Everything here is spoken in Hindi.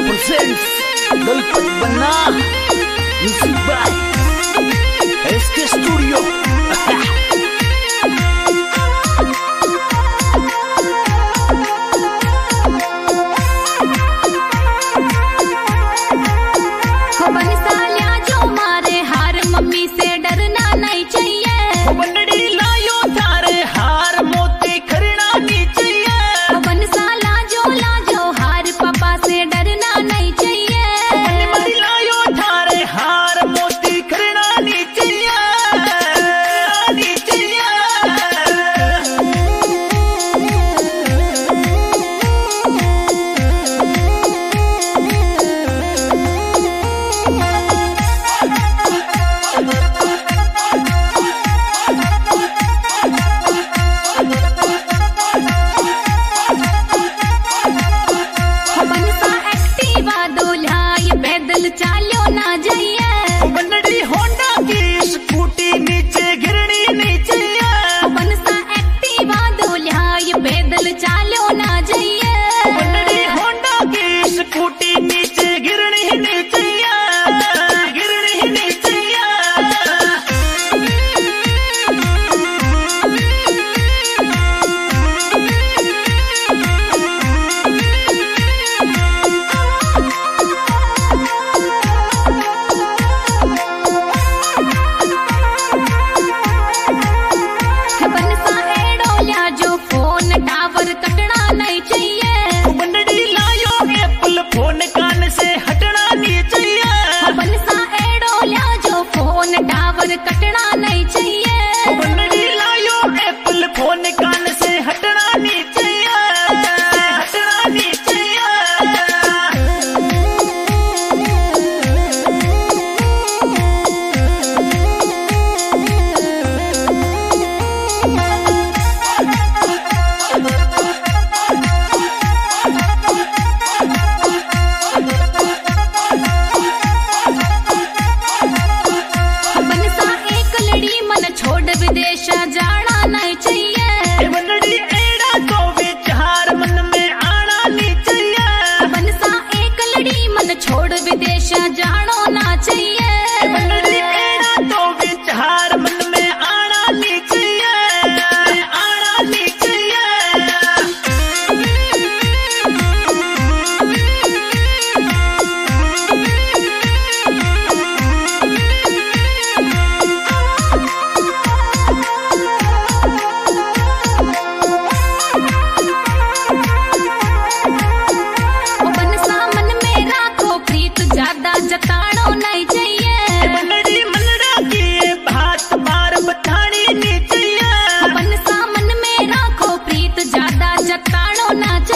presents Dalpat Banna music by SK studio. चालो ना जाइए बनड़ी होंडा की स्कूटी नीचे गिरनी नीचे बनसा एक्टिवा दूल्हा ये पैदल चालो ना जाइए बनड़ी होंडा की स्कूटी नीचे गिरनी नीचे गिरनी नीचे कटना नहीं चाहिए बनड़ी लायो एप्पल फोन कान से हटना नहीं चाहिए हटना नहीं विदेश जाना नहीं चाहिए बनड़ी एड़ा तो विचार मन में आना नहीं चाहिए बनसा एक लड़ी मन छोड़ विदेश जानो ना चाहिए बनड़ी एड़ा तो विचार मन में आना नहीं चाहिए आना नहीं चाहिए जतानो नहीं चाहिए बनड़ी मनड़ा की बात बार बतानी नहीं चाहिए बनसा मन में राखो प्रीत ज्यादा जतानो ना चाहिए।